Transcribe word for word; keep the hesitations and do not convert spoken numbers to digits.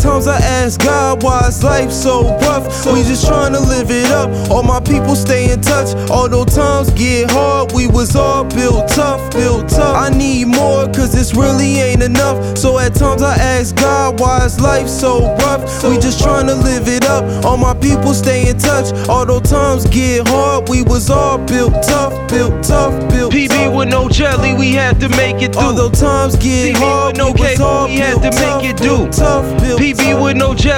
times I ask God, why is life so rough? We just trying to live it up. All my people stay in touch. Although times get hard, we was all built tough, built tough. I need more, cause this really ain't enough. So at times I ask God, why is life so rough? We just trying to live it up. All my people stay in touch. Although times get hard, we was all built tough, built tough, built P B tough. with no jelly, we had to make it through. Although times get C B hard, with no we was cable, all we had built to make tough, it do. built tough, built P B tough. with no jelly.